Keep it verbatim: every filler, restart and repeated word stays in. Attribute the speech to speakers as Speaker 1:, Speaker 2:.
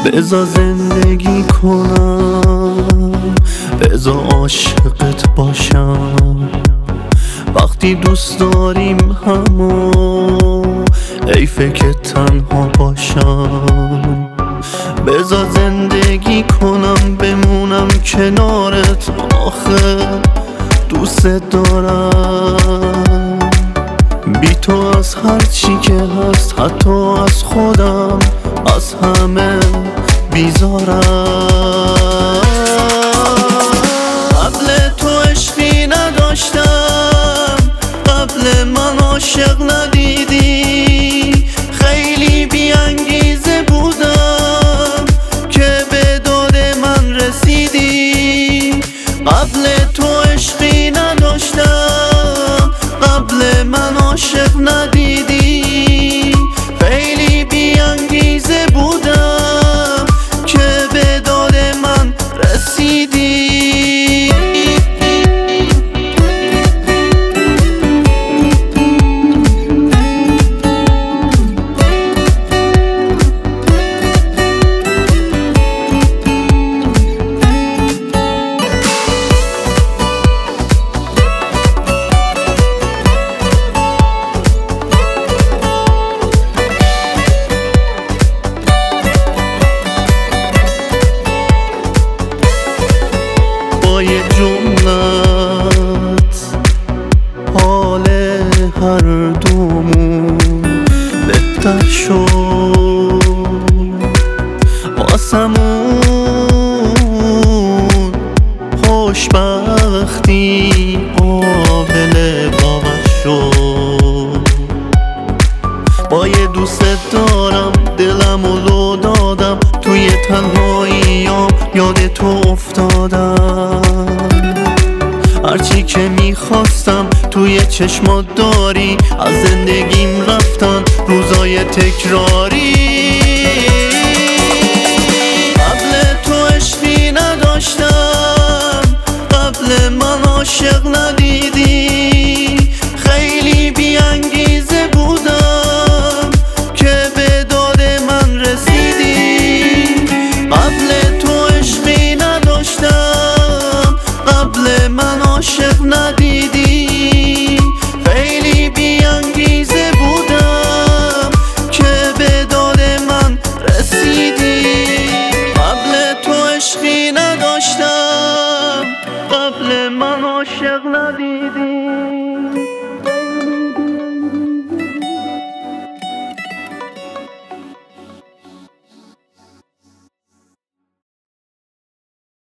Speaker 1: بذار زندگی کنم، بذار عاشقت باشم. وقتی دوست داریم همو حیفه که تنها باشم. بذار زندگی کنم، بمونم کنارت، آخه دوست دارم. بی تو از هر چی که هست، حتی از خودم، از همه بیزارم. قبل تو عشقی نداشتم، قبل من عاشق ندیدی. خیلی بی انگیزه بودم که به داد من رسیدی. قبل تو عشقی نداشتم، قبل من عاشق ندیدی. خیلی بی انگیزه بودم که به داد من رسیدی. با یه جملت حال هر دومون بهتر شد. واسمون خوشبختی قابل باور شد. با یه دوست دارم دلمو لو دادم، توی تنهاییام یاد تو افتادم. هرچی که میخواستم توی چشمات داری، از زندگیم رفتن روزای تکراری. قبل تو عشقی نداشتم، قبل من عاشق ندیدی. خیلی بی انگیزه بودم که به داد من رسیدی. قبل تو عشقی نداشتم، قبل من عاشق ندیدی. خیلی بی انگیزه بودم که به داد من رسیدی. قبل تو عشقی نداشتم، قبل من عاشق ندیدی.